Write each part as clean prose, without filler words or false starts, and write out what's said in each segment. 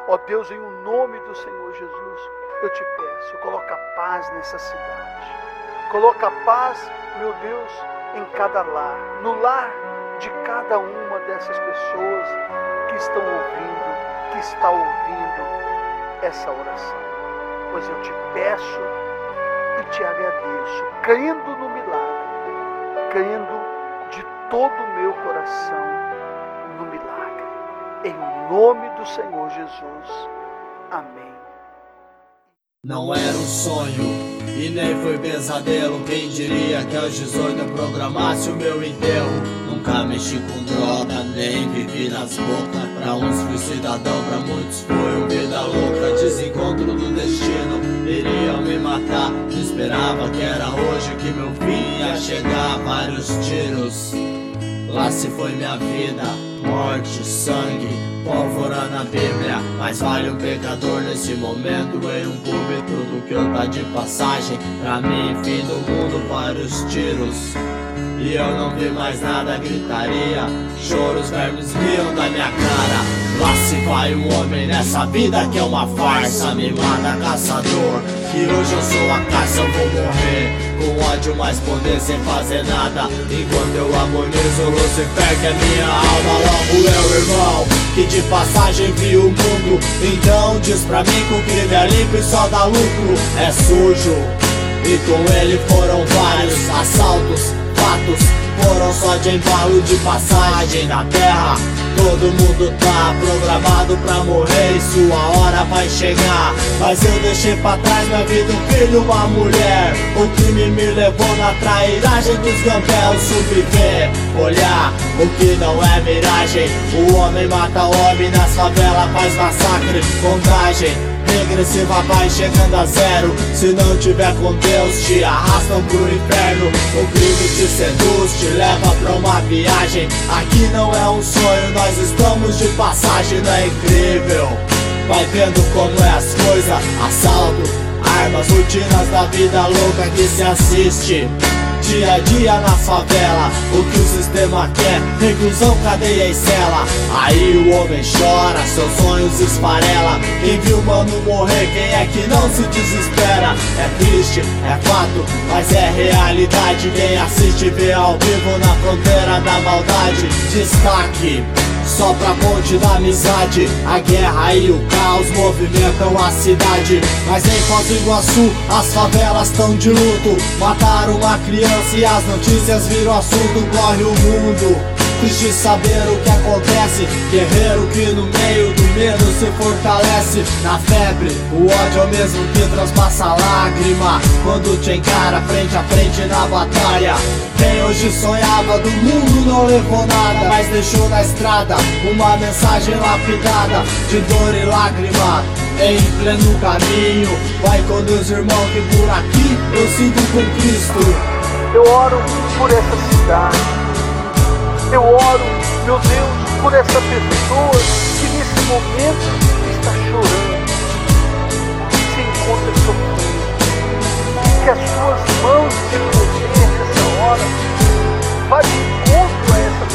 Ó Deus, em o nome do Senhor Jesus, eu te peço, coloca paz nessa cidade. Coloca paz, meu Deus, em cada lar, no lar de cada uma dessas pessoas que estão ouvindo, que está ouvindo essa oração. Pois eu te peço e te agradeço, crendo no milagre, crendo de todo o meu coração no milagre. Em nome do Senhor Jesus. Amém. Não era um sonho e nem foi pesadelo. Quem diria que aos 18 eu programasse o meu enterro? Nunca mexi com droga, nem vivi nas bocas. Pra uns fui cidadão, pra muitos foi vida louca. Desencontro do destino, iriam me matar. Não esperava que era hoje que meu fim ia chegar. Vários tiros, lá se foi minha vida. Morte, sangue, pólvora na Bíblia. Mas vale um pecador nesse momento em um clube. Tudo que eu tá de passagem, pra mim fim do mundo. Vários tiros e eu não vi mais nada. Gritaria, choros, vermes riam da minha cara. Lá se vai um homem nessa vida que é uma farsa. Me mata caçador, que hoje eu sou a caça. Eu vou morrer com ódio, mas poder sem fazer nada. Enquanto eu agonizo, Lucifer que é minha alma. Logo eu, irmão, que de passagem vi o mundo. Então diz pra mim que o crime é limpo e só dá lucro. É sujo, e com ele foram vários assaltos. Fatos foram só de embalo de passagem na terra. Todo mundo tá programado pra morrer e sua hora vai chegar. Mas eu deixei pra trás minha vida, um filho, uma mulher. O crime me levou na trairagem dos gambelos. Subver, olhar o que não é miragem. O homem mata homem nas favelas, faz massacre, contagem regressiva vai chegando a zero. Se não tiver com Deus, te arrastam pro inferno. O crime te seduz, te leva pra uma viagem. Aqui não é um sonho, nós estamos de passagem. Não é incrível? Vai vendo como é as coisas. Assalto, armas, rotinas da vida louca que se assiste dia a dia na favela. O que o sistema quer, reclusão, cadeia e cela. Aí o homem chora, seus sonhos esfarela. Quem viu mano morrer, quem é que não se desespera? É triste, é fato, mas é realidade. Quem assiste vê ao vivo na fronteira da maldade. Destaque só pra ponte da amizade. A guerra e o caos movimentam a cidade. Mas em Foz do Iguaçu as favelas tão de luto. Mataram uma criança e as notícias viram assunto. Corre o mundo, triste saber o que acontece. Guerreiro que no meio do medo se fortalece. Na febre, o ódio é o mesmo que transpassa lágrima quando te encara frente a frente na batalha. Quem hoje sonhava do mundo não levou nada, mas deixou na estrada uma mensagem lapidada de dor e lágrima. Em pleno caminho, vai com Deus, irmão, que por aqui eu sigo com Cristo. Eu oro por essa cidade. Eu oro, meu Deus, por essa pessoa que nesse momento está chorando, se encontra sofrendo. Que as suas mãos de poder nessa hora vá de encontro a essa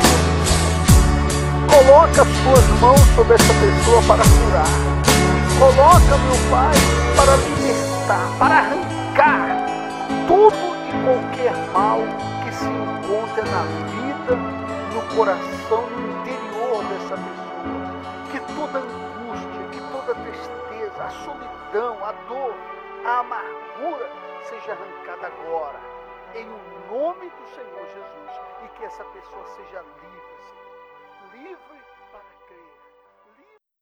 pessoa. Coloca as suas mãos sobre essa pessoa para curar. Coloca, meu Pai, para libertar, para arrancar todo e qualquer mal que se encontra na vida, no coração, no interior dessa pessoa. Que toda angústia, que toda tristeza, a solidão, a dor, a amargura seja arrancada agora, em nome do Senhor Jesus, e que essa pessoa seja livre, Senhor. Livre para crer.